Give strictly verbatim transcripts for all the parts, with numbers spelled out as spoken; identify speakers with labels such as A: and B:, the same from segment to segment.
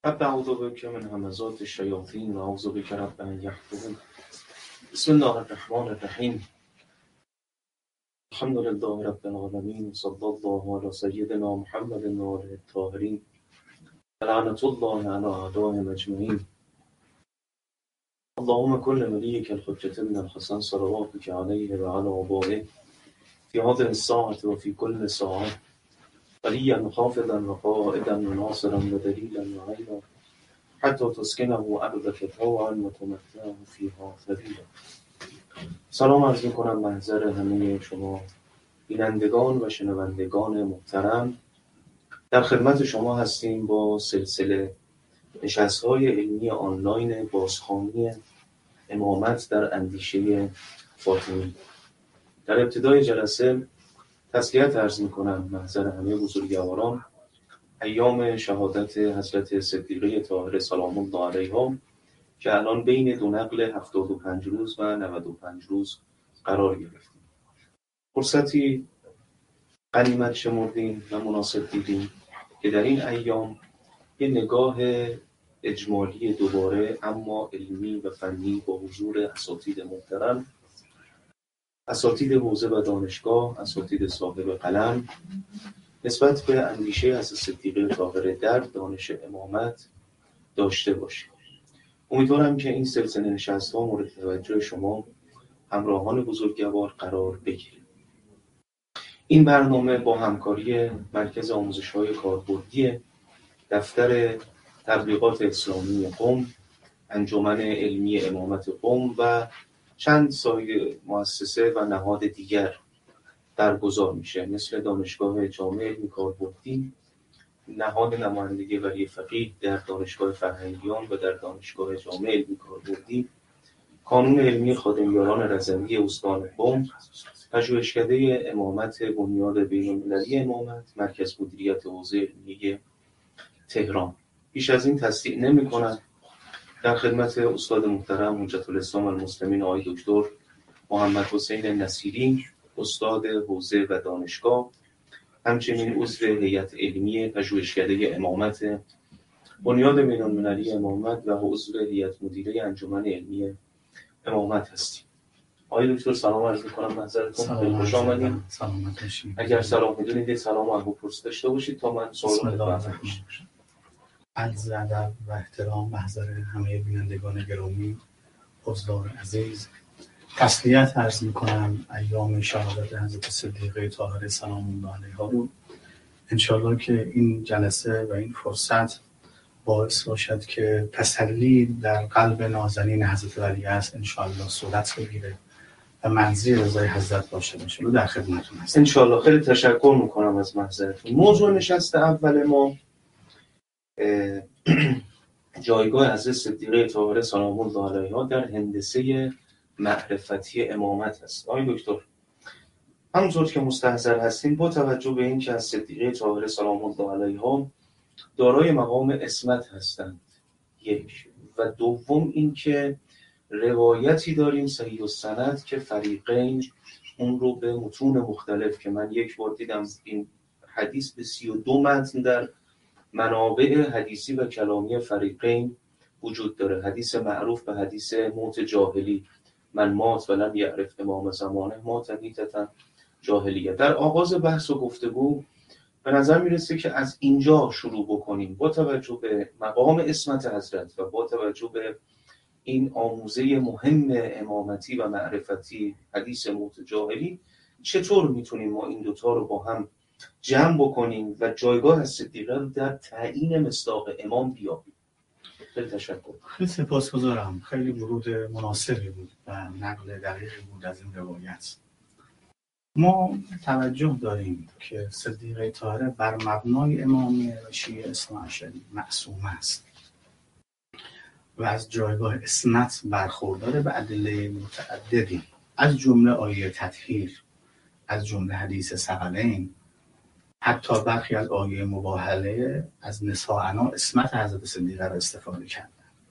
A: رب اعوذ بک من همزات الشیاطین و اعوذ بک رب ان یحضرون. بسم الله الرحمن الرحیم. الحمد لله رب العالمین، صلی الله علی سیدنا محمد و آله الطاهرین، لعنة الله علی اعدائهم اجمعین. اللهم کن لولیک الحجة ابن الحسن صلواتک علیه و علی آبائه فی هذه الساعة و فی کل ساعة ولیا خافضا و قائدا و ناصرا و دلیلا و عینا حتی تسکنه ارضک طوعا و تمتعه فیها طویلا. سلام عرض می‌کنم محضر همه شما بینندگان و شنوندگان محترم. در خدمت شما هستیم با سلسله نشست‌های علمی آنلاین بازخوانی امامت در اندیشه فاطمی. در ابتدای جلسه تسلیت عرض می‌کنم محضر همه بزرگواران ایام شهادت حضرت صدیقه طاهره سلام الله علیها که الان بین دو نقل هفتاد و پنج روز و نود و پنج روز قرار گرفتیم. فرصتی غنیمت شمردیم و مناسب دیدیم که در این ایام یه نگاه اجمالی دوباره اما علمی و فنی با حضور اساتید محترم، اساتید حوزه و دانشگاه، اساتید صاحب قلم، نسبت به اندیشه از صدیقه طاهره در دانش امامت داشته باشیم. امیدوارم که این سلسله نشست‌ها مورد توجه شما همراهان بزرگوار قرار بگیره. این برنامه با همکاری مرکز آموزش‌های کاربردی دفتر تبلیغات اسلامی قم، انجمن علمی امامت قم و چند سایر مؤسسه و نهاد دیگر برگزار میشه، مثل دانشگاه جامع علمی کاربردی، نهاد نمایندگی ولی فقیه در دانشگاه فرهنگیان و در دانشگاه جامع علمی کاربردی، کانون علمی خادمیاران رضوی استان قم، پژوهشکده امامت بنیاد بین‌المللی امامت، مرکز مدیریت حوزه علمی تهران. بیش از این تصدیق نمی‌کنم. در خدمت استاد محترم حجت الاسلام المسلمین آقای دکتر محمد حسین نصیری، استاد حوزه و دانشگاه، همچنین عضو هیئت علمی پژوهشکده امامت بنیاد بین‌المللی امامت و عضو هیئت مدیره انجمن علمی امامت هستیم. آقای دکتر سلام عرض می‌کنم محضرتون. خیلی خوش آمدید.
B: سلامت باشید.
A: اگر سلام می‌دونید سلام و پرس داشته باشید تا من سوال خدمتتون داشته باشم.
B: عرض ادب و احترام محضر همه بینندگان گرامی، حضار عزیز، تسلیت عرض می‌کنم ایام شهادت حضرت صدیقه طاهره سلام الله علیها رو. انشالله که این جلسه و این فرصت باعث باشد که تسلی در قلب نازنین حضرت ولی است انشالله صورت بگیره و منزل رضای حضرت باشه. انشالله در خدمتتون هستم.
A: انشالله. خیلی تشکر میکنم از محضرتون. موضوع نشست اول ما جایگاه حضرت صدیقه طاهره سلام الله علیها در هندسه معرفتی امامت است. آقای دکتر، همونطور که مستحضر هستیم با توجه به این که از صدیقه طاهره سلام الله علیها دارای مقام عصمت هستند، یک، و دوم این که روایتی داریم صحیح السند که فریقین اون رو به متون مختلف که من یک بار دیدم این حدیث به سی و دو متن در منابع حدیثی و کلامی فریقین وجود داره. حدیث معروف به حدیث موت جاهلی، من مات ولم یعرف امام زمانه مات میتة جاهلیه. در آغاز بحث و گفتگو به نظر میرسه که از اینجا شروع بکنیم با توجه به مقام عصمت حضرت و با توجه به این آموزه مهم امامتی و معرفتی حدیث موت جاهلی چطور میتونیم ما این دوتا رو با هم جمع بکنیم و جایگاه از صدیقه رو در تعیین مصداق امام بیابیم. خیلی تشکر.
B: خیلی سپاسگزارم. خیلی ورود مناسبی بود و نقل دقیقی بود از این روایت. ما توجه داریم که صدیقه طاهره بر مبنای امامیه و شیعه اثنا عشری معصوم است و از جایگاه عصمت برخوردار به ادله متعددی، از جمله آیه تطهیر، از جمله حدیث ثقلین، حتی برخی از آیه مباهله از نساءنا عصمت حضرت صدیقه را استفاده کردن.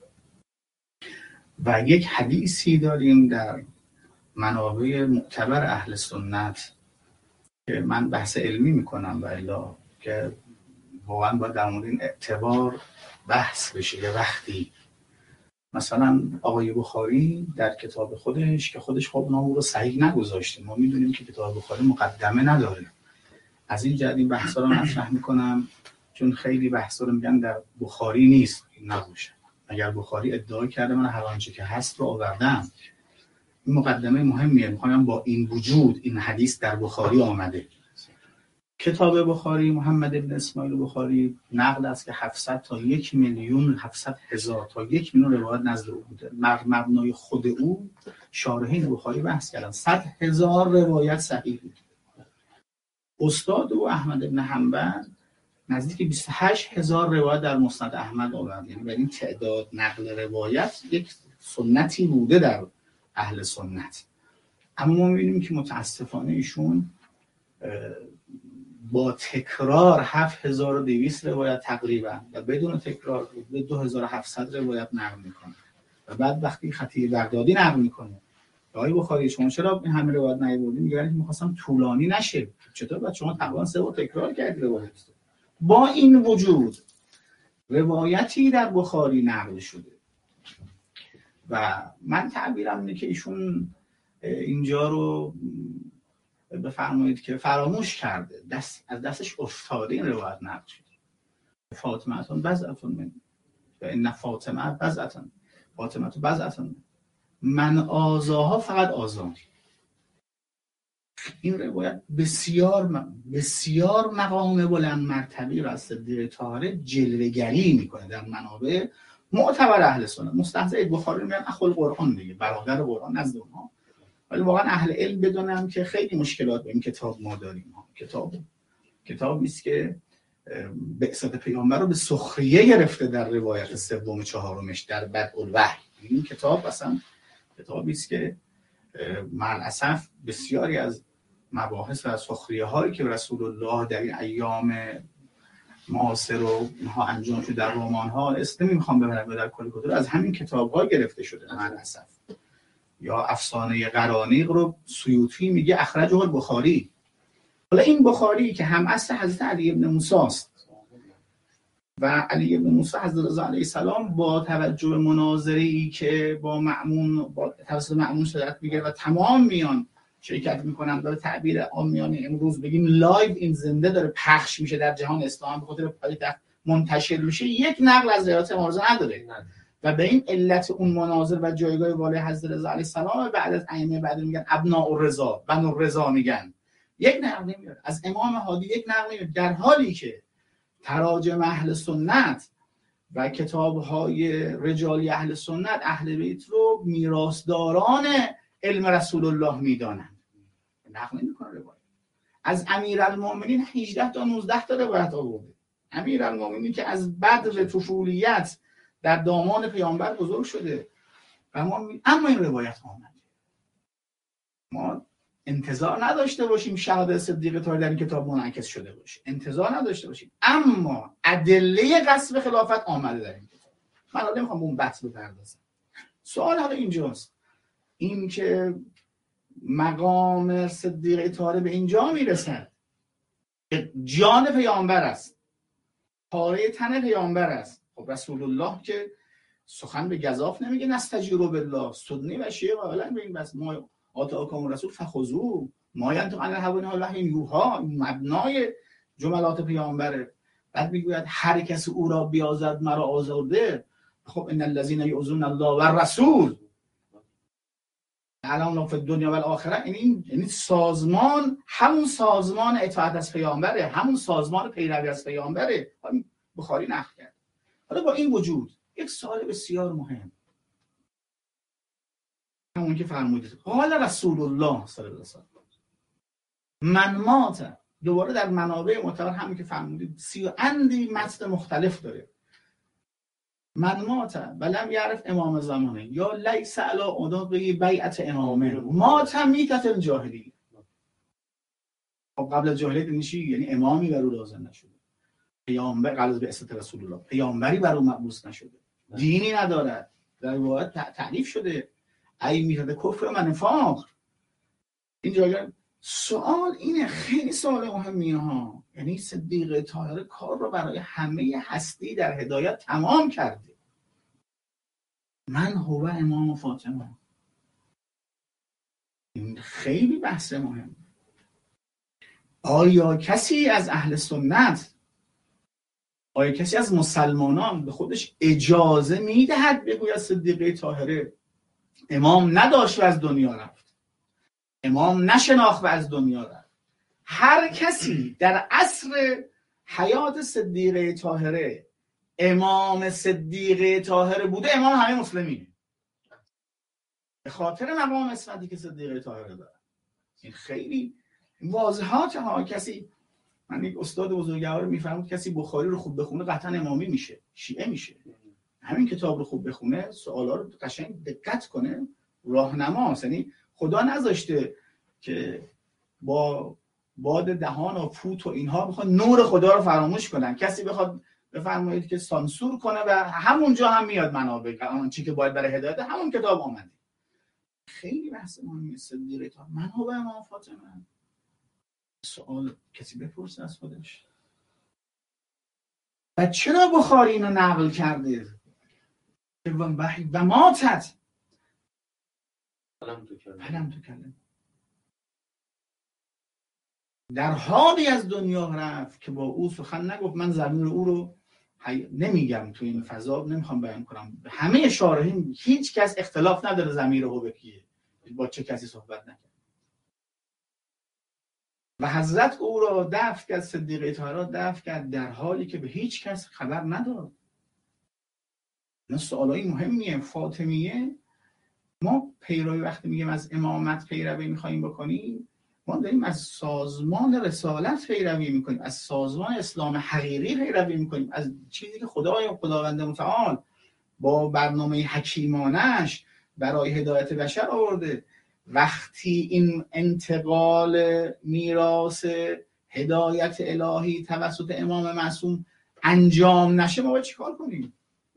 B: و یک حدیثی داریم در منابع معتبر اهل سنت که من بحث علمی میکنم و الا که واقعا باید در مورد این اعتبار بحث بشه. یه وقتی مثلا آقای بخاری در کتاب خودش که خودش خب نامو رو صحیح نگذاشته، ما میدونیم که کتاب بخاری مقدمه نداره، از این جهت این بحثا رو مطرح میکنم چون خیلی بحثا رو میگن در بخاری نیست، این نباشه. اگر بخاری ادعا کرده من هر آنچه که هست رو آوردم، این مقدمه مهمیه. میخوام با این وجود این حدیث در بخاری آمده. کتاب بخاری محمد ابن اسماعیل بخاری نقل است که هفتصد تا یک میلیون هفتصد هزار تا یک میلیون روایت نزد او بوده. مبنای خود او شارحین بخاری بحث کردن صد هزار روایت صحیح بود. استاد او احمد ابن حنبل نزدیک بیست و هشت هزار روایت در مسند احمد آورد. یعنی این تعداد نقل روایت یک سنتی بوده در اهل سنت. اما ما می‌بینیم که متاسفانه ایشون با تکرار هفت هزار و دویست روایت تقریبا و بدون تکرار به دو هزار و هفتصد روایت نقل میکنه و بعد وقتی خطیب بغدادی نقل میکنه آقای بخاری شما چرا این همه روایت نیاوردید؟ میگن که می‌خواستم طولانی نشه. چطور بعد شما تقریبا سه بار تکرار کردید روایت؟ با این وجود روایتی در بخاری نقل شده و من تعبیرم اینه که ایشون اینجا رو بفرمایید که فراموش کرده، دست از دستش افتاده این روایت نقل شده. فاطمه بضعة من و ان فاطمه بضعة فاطمه بضعة من آزاها فقط آزادی. این روایت بسیار بسیار مقام بلند مرتبی را از صدیقه طاهره جلوه‌گری میکنه در منابع معتبر اهل سنت. مستحضر بخاری میگن اخو القرآن دیگه، برادر قرآن نزد اونها. ولی واقعا اهل علم بدونم که خیلی مشکلات با این کتاب ما داریم. کتاب کتابی است که بعثت پیامبر رو به سخریه گرفته در روایت سوم چهارمش در بدء الوحی. این کتاب اصلا کتابی است که مع الاسف بسیاری از مباحث و سخریه هایی که رسول الله در این ایام معاصر و اینها انجام شده در رمان ها است نمیخوام ببرم در کل کتب از همین کتاب ها گرفته شده مع الاسف. یا افسانه قرانیق رو سیوطی میگه اخرجه البخاری. حالا این بخاری که هم اصل حضرت علی ابن موسی است و علی ابن موسی حضرت رضا علیه السلام با توجه به مناظری که با مأمون با توسط مأمون صورت میگیره و تمام میان شرکت میکنن، به تعبیر عامیانه امروز بگیم لایو این زنده داره پخش میشه در جهان اسلام، به خاطر پایتخت منتشر میشه، یک نقل از روایت امروز نداره و به این علت اون مناظر و جایگاه والای حضرت رضا علیه السلام بعد از ائمه بعد میگن ابناء الرضا، بنو الرضا میگن، یک نقل نمیاد از امام هادی، یک نقل نمیاد، در حالی که تراجم اهل سنت و کتاب‌های رجالی اهل سنت اهل بیت رو میراثداران علم رسول الله میدانند. نقل نمی‌کنه روایت. از امیرالمومنین هجده تا نوزده تا روایت آورده. امیرالمومنین که از بدر طفولیت در دامان پیامبر بزرگ شده و ما می... اما این روایت آمده. ما انتظار نداشته باشیم شهادت صدیقه طاهره در این کتاب منعکس شده باشه، انتظار نداشته باشیم، اما ادله غصب خلافت آمده در این کتاب. من حالا نمیخوام اون بحث بپردازم. سوال حالا اینجاست، این که مقام صدیقه طاهره به اینجا میرسد که جان پیامبر است، پاره تن پیامبر است. خب رسول الله که سخن به گزاف نمیگه نستجیروا بالله سدنی و شیء قائلا به این بس ما آتاکم رسول فخذوه ما ینطق عن الهوی ان الله یوحی، مبنای جملات پیامبره. بعد میگوید هر کسی او را بیازد مرا آزرده. خب ان الذين یؤذون الله و الرسول الان فی الدنیا و الاخره، این یعنی سازمان همون سازمان اطاعت از پیامبره، همون سازمان پیروی از پیامبره. بخاری نقل کرد. حالا با این وجود یک سوال بسیار مهم، همون که فرمودید قال رسول الله صلی الله علیه و سلم من مات، دوباره در منابع معتبر همون که فرمودید سی و اندی متن مختلف داره. من مات ولم یعرف امام زمانه یا لیس علی عنقه بیعت امامه مات میتت الجاهلی. خب قبل از جاهلیت یعنی چی؟ یعنی امامی بر او لازم نشده، پیامبر قبل از بعثت رسول الله پیامبری بر او مبعوث نشده، دینی ندارد، در واقع تعریف شده ای میتت کفر و نفاق. این جایگاه سوال اینه، خیلی سوال مهمیه ها. یعنی صدیقه طاهره کار رو برای همه هستی در هدایت تمام کرده. من هو امام فاطمه. این خیلی بحث مهم. آیا کسی از اهل سنت، آیا کسی از مسلمانان به خودش اجازه میدهد بگوید صدیقه طاهره امام نداشت و از دنیا رفت، امام نشناخت و از دنیا رفت؟ هر کسی در عصر حیات صدیقه طاهره امام صدیقه طاهره بوده، امام همه مسلمینه، به خاطر مقام اسمتی که صدیقه طاهره داره. این خیلی واضحات ها. کسی، من یک استاد بزرگوار میفهمم، کسی بخاری رو خوب بخونه قطعا امامی میشه، شیعه میشه. همین کتاب رو خوب بخونه، سوالا رو قشنگ دقت کنه، راهنماست. یعنی خدا نذاشته که با باد دهان و پوت و اینها بخواد نور خدا رو فراموش کنن. کسی بخواد بفرمایید که سانسور کنه و همونجا هم میاد منابع اون چیزی که باید برای هدایت همون کتاب اومده. خیلی بحث مهمه. صدیقه طاهره من هو امام فاطمه. سوال کسی بپرسه از خودش. و چرا بخاری اینو نقل کرده؟ و ماتت
A: فلم تو کلم
B: فلم تو کلم، در حالی از دنیا رفت که با او سخن نگفت. من ضمیر او رو نمیگم تو این فضا، نمیخوام بیان کنم. همه شارحین هیچ کس اختلاف نداره ضمیر او به کیه، با چه کسی صحبت نکرد. و حضرت او را دفع کرد، صدیقه طاهره دفع کرد در حالی که به هیچ کس خبر نداد. این سوالای مهمیه. فاطمیه، ما پیروی وقتی میگیم از امامت پیروی میخوایم بکنیم، ما داریم از سازمان رسالت پیروی میکنیم، از سازمان اسلام حقیقی پیروی میکنیم، از چیزی که خدای خداوند متعال با برنامه حکیمانش برای هدایت بشر آورده. وقتی این انتقال میراث هدایت الهی توسط امام معصوم انجام نشه، ما باید چیکار کنیم؟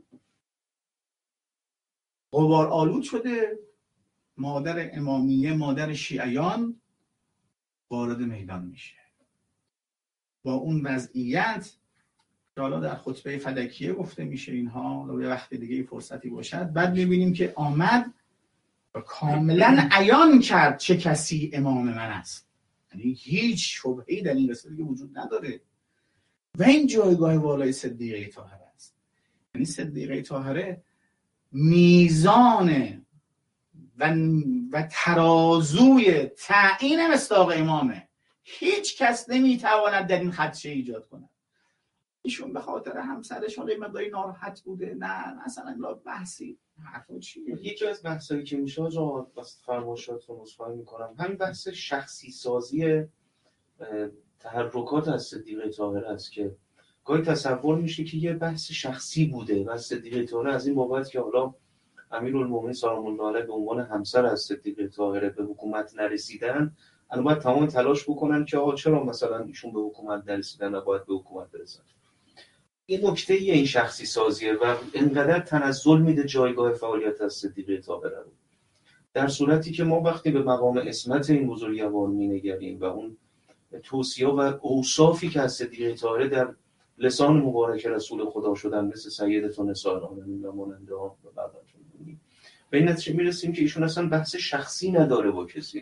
B: غبار آلود شده. مادر امامیه، مادر شیعیان وارد میدان میشه با اون وضعیت که حالا در خطبه فدکیه گفته میشه اینها، یه وقت دیگه فرصتی باشد. بعد میبینیم که آمد و کاملا عیان کرد چه کسی امام من است. یعنی هیچ شبهه‌ای در این رساله وجود نداره. و این جایگاه والای صدیقه طاهره است. یعنی صدیقه طاهره میزان و و ترازوی تعیین مصداق امامه. هیچ کس نمیتواند در این خدشه ایجاد کنه. ایشون به خاطر همسرش حالا مقداری ناراحت بوده، نه مثلا لا بحثی حرفا چیه.
A: یکی از بحثایی که میشه آقا واسه فرمایشاتون عذرخواهی میکنم، همین بحث شخصی سازی تحرکات از صدیقه طاهره است که گاهی تصور میشه که یه بحث شخصی بوده و صدیقه طاهره از این بابت که حالا امیرالمومنین سلام الله علیه به عنوان همسر از صدیقه طاهره به حکومت نرسیدن، الان باید تمام تلاش بکنن که آقا چرا مثلا ایشون به حکومت نرسیدن و باید به حکومت برسن. این نکته ای این شخصی سازیه و اینقدر تنزل میده جایگاه فعالیت از صدیقه طاهره رو، در صورتی که ما وقتی به مقام عصمت این بزرگوار مینگریم و اون توصیه و اوصافی که از صدیقه طاهره در لسان مبارک رسول خدا شدن، مثل سیدتون نساء العالمین و ماننده ها و بعد به این نتیجه میرسیم که ایشون اصلا بحث شخصی نداره با کسی.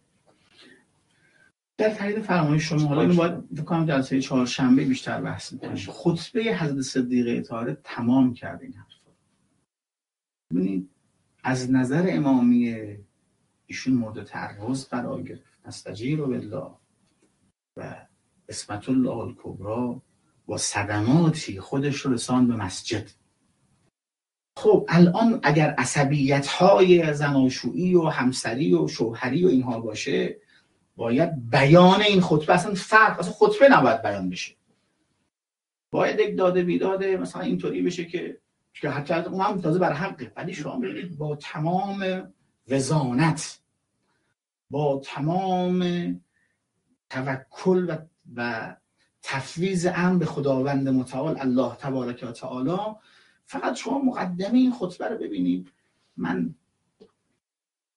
B: در تایید فرمایش شما حالا اینو باید بکنم جلسه چهارشنبه بیشتر بحث کنیم. خطبه حضرت صدیقه طاهره تمام کرد این حرفا. ببینید از نظر امامیه ایشون مورد تعرض قرار گرفت. استجیر بالله و اسمت الله الکبری با صدماتی خودش رو رساند به مسجد. خب الان اگر عصبیت‌های زناشویی و همسری و شوهری و اینها باشه، باید بیان این خطبه اصلا فرق، اصلا خطبه نباید بیان بشه، باید یک داده بیداده مثلا اینطوری بشه که که حتی اون هم تازه بر حقه. ولی شما ببینید با تمام وزانت، با تمام توکل و, و تفویض امر به خداوند متعال الله تبارک و تعالی، فقط شما مقدمه این خطبه رو ببینید. من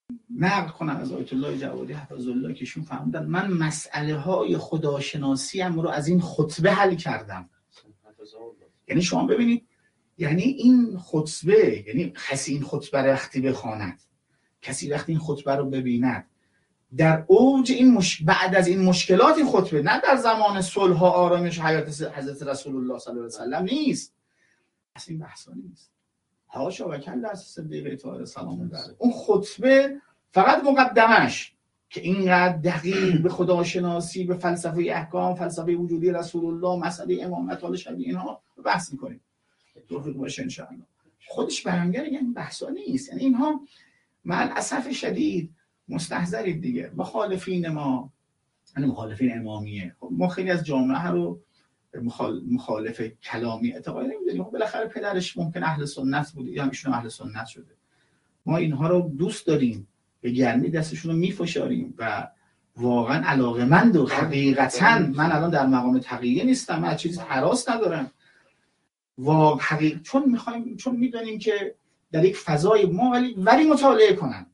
B: نقل کنم از آیت الله جوادی حفظه‌الله که ایشون فرمودن من مسئله های خداشناسی ام رو از این خطبه حل کردم. یعنی شما ببینید، یعنی این خطبه، یعنی کسی این خطبه رو وقتی بخواند، کسی وقتی این خطبه رو ببیند در اوج این مش... بعد از این مشکلات این خطبه، نه در زمان صلح و آرامش حیات حضرت رسول الله صلی الله علیه و سلم نیست، اصلا این بحثا نیست. حاشا و کلا از صدیقه طاهره سلام الله علیه. اون خطبه فقط مقدمش که اینقدر دقیق به خداشناسی، به فلسفه احکام، فلسفه وجودی رسول الله، مسئله امامت، حال شبیه اینها بحث می‌کنیم. توفیق باشه ان شاء الله. خودش بیانگر این بحثا نیست. یعنی اینها مع الاسف شدید مستحضرید دیگه. مخالفین ما، یعنی مخالفین امامیه، ما خیلی از جامعه رو مخالف کلامی اعتقاد نمی‌داریم. بالاخره پدرش ممکن اهل سنت بوده یا ایشون اهل سنت شده. ما اینها رو دوست داریم، به گرمی دستشون رو میفشاریم و واقعا علاقه‌مند و حقیقتاً من الان در مقام تقیه نیستم، من چیزی هراس ندارم. واقعا حقیقت چون می‌خوایم، چون می‌دونیم که در یک فضای ما ولی ولی مطالعه کنن.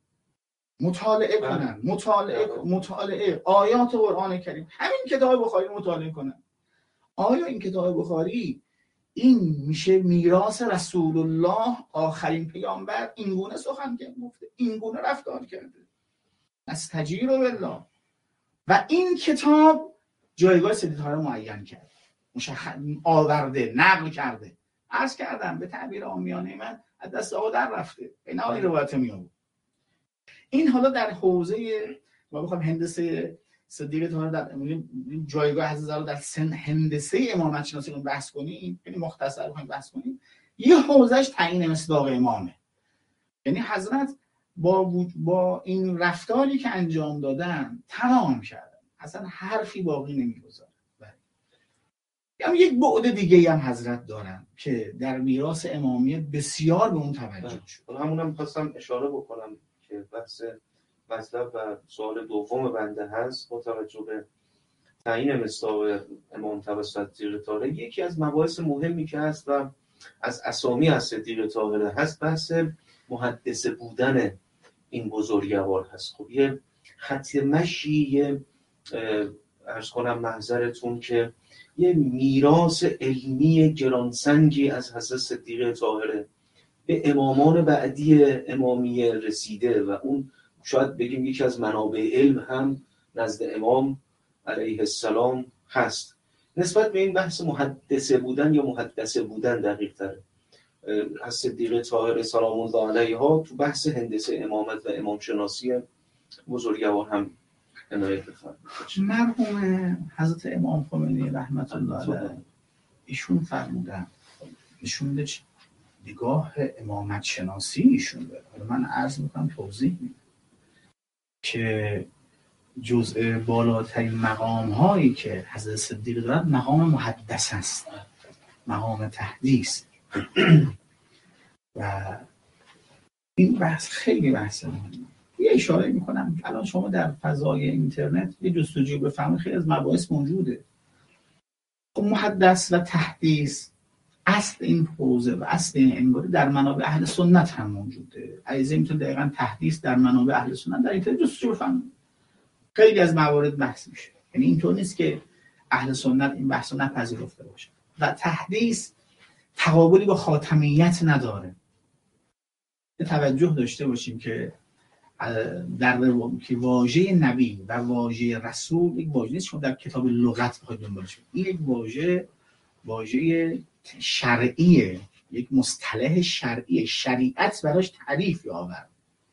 B: مطالعه کنن، مطالعه مطالعه آیات قرآن کریم، همین کتاب بخاری مطالعه کنن. آیا این کتاب بخاری این میشه میراث رسول الله آخرین پیامبر اینگونه سخن گفته، اینگونه رفتار کرده، استجیر بالله، و این کتاب جایگاه سید طاهره معین کرده، مشخص آورده، نقل کرده. عرض کردم به تعبیر عامیانه من از دست آقا در رفته، اینا این روایت میاد. این حالا در حوزه ما بخوام هندسه صدیقه طاهره در جایگاه حضرت رو در سن هندسه امامت شناسی رو بحث کنیم، یعنی مختصر بخوایم بحث کنیم، یه حوزهش تعیین مصداق امامه. یعنی حضرت با با این رفتاری که انجام دادن تمام کردن، اصلا حرفی باقی نمیگذاره. یعنی یک بعد دیگه هم حضرت دارن که در میراث امامیه بسیار به اون توجه شد.
A: همونم خواستم اشاره بکنم که بحث مطلب و سوال دوم بنده هست با توجه به تعیین مصداق امام توسط صدیقه طاهره. یکی از مباحث مهمی که هست و از اسامی از صدیقه طاهره هست بحث محدث بودن این بزرگوار هست. خب یه خط مشی، یه عرض کنم محضرتون که یه میراث علمی گرانسنگی از حضرت صدیقه طاهره به امامان بعدی امامیه رسیده و اون شاید بگیم یکی از منابع علم هم نزد امام علیه السلام هست. نسبت به این بحث محدثه بودن یا محدثه بودن دقیق تره، از صدیقه طاهره سلام الله علیها تو بحث هندسه امامت و امام شناسی بزرگوار هم عنایت بفرمایید.
B: مرحوم حضرت امام خمینی رحمت الله علیه ایشون فرمودن، ایشون نگاه امامت شناسی ایشون داره. من عرض میکنم توضیح میدم که جزء بالاترین مقام هایی که حضرت صدیق دارد مقام محدث است، مقام تحدیث. و این بحث خیلی بحث مهمه. یه اشاره میکنم الان شما در فضای اینترنت یه جستجو بفرمایید، خیلی از مباحث موجوده. خب محدث و تحدیث اصل این حوزه و اصل این انگاری در منابع اهل سنت هم موجوده. عیزه میتونه دقیقاً تحدیث در منابع اهل سنت در اینترنت جستجو بفرمایید، خیلی از موارد بحث میشه. یعنی اینطور نیست که اهل سنت این بحثو نپذیرفته باشه. و تحدیث تقابلی با خاتمیت نداره. توجه داشته باشیم که در که واژه نبی و واژه رسول یک واژه نیست شما در کتاب لغت بخواید دنبالش کنید. این یک واژه واژه شرعیه، یک مصطلح شرعیه، شریعت براش تعریف آورد.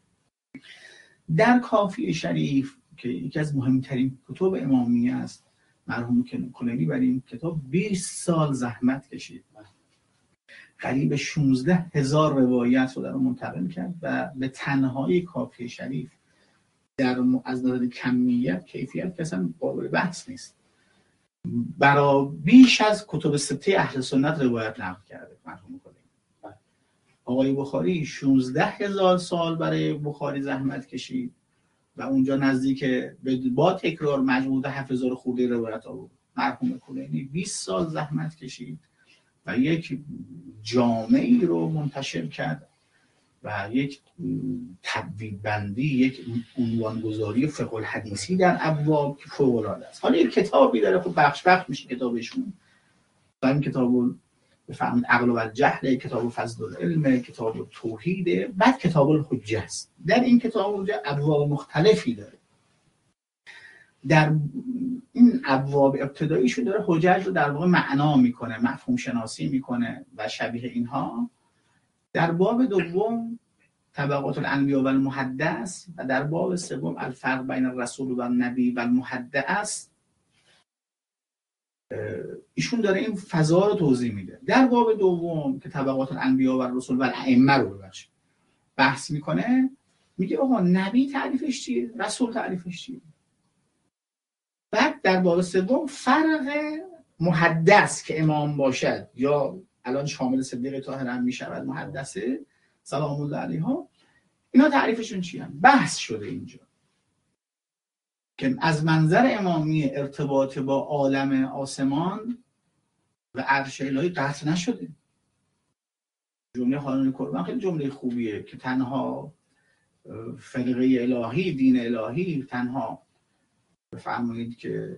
B: در کافی شریف که یکی از مهمترین کتب امامیه است، مرحوم کلینی برای این کتاب بیست سال زحمت کشید، قریب شانزده هزار روایت رو در اون منتقل کرد و به تنهایی کافی شریف در از نظر کمیت کیفیت اصلا قابل بحث نیست، برای بیش از کتب سته اهل سنت روایت نقل کرده مرحوم کلینی. آقای بخاری شانزده هزار سال برای بخاری زحمت کشید و اونجا نزدیک با تکرار مجموعه هفت هزار خورده روایت آورد. مرحوم کلینی بیست سال زحمت کشید و یک جامعه‌ای رو منتشر کرد و یک تبویب بندی، یک عنوان گذاری فقه الحدیثی در ابواب که فوق العاده است. حالا یک کتابی داره، خب بخش بخش میشه کتابشون. این کتاب بفهمید عقل و الجهل، کتاب فضل العلم، کتاب توحید، بعد کتاب الحجه است. در این کتاب الحجه ابواب مختلفی داره. در این ابواب ابتداییشو داره حجج رو در واقع معنا میکنه، مفهوم شناسی میکنه و شبیه اینها. در باب دوم طبقات الانبیاء و المحدث و در باب سوم الفرق بین الرسول و النبی و المحدث ایشون داره این فضا رو توضیح میده. در باب دوم که طبقات الانبیاء و الرسول و الائمه رو ببخشید بحث میکنه، میگه آقا نبی تعریفش چیه، رسول تعریفش چیه. بعد در باب سوم فرق محدث که امام باشد یا الان شامل صدیق طاهر هم میشود محدثه سلام الله علیها، اینا تعریفشون چیه بحث شده اینجا که از منظر امامی ارتباط با عالم آسمان و عرش الهی قطع نشده. جمله خانون کربن خیلی جمله خوبیه که تنها فرقه الهی، دین الهی، تنها بفرمایید که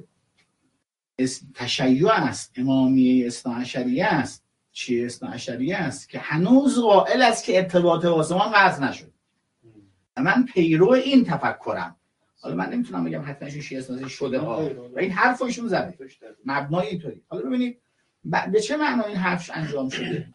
B: تشیع است، امامیه اثناعشریه است. چیه اثناعشریه است؟ که هنوز قائل است که ارتباط با آسمان قطع نشد. من پیرو این تفکرم. حالا من نمیتونم بگم حتما شیعه اثناعشری شده ها و این حرف رو ایشون زده مبنای اینطوری. حالا ببینید به چه معنا این حرفش انجام شده.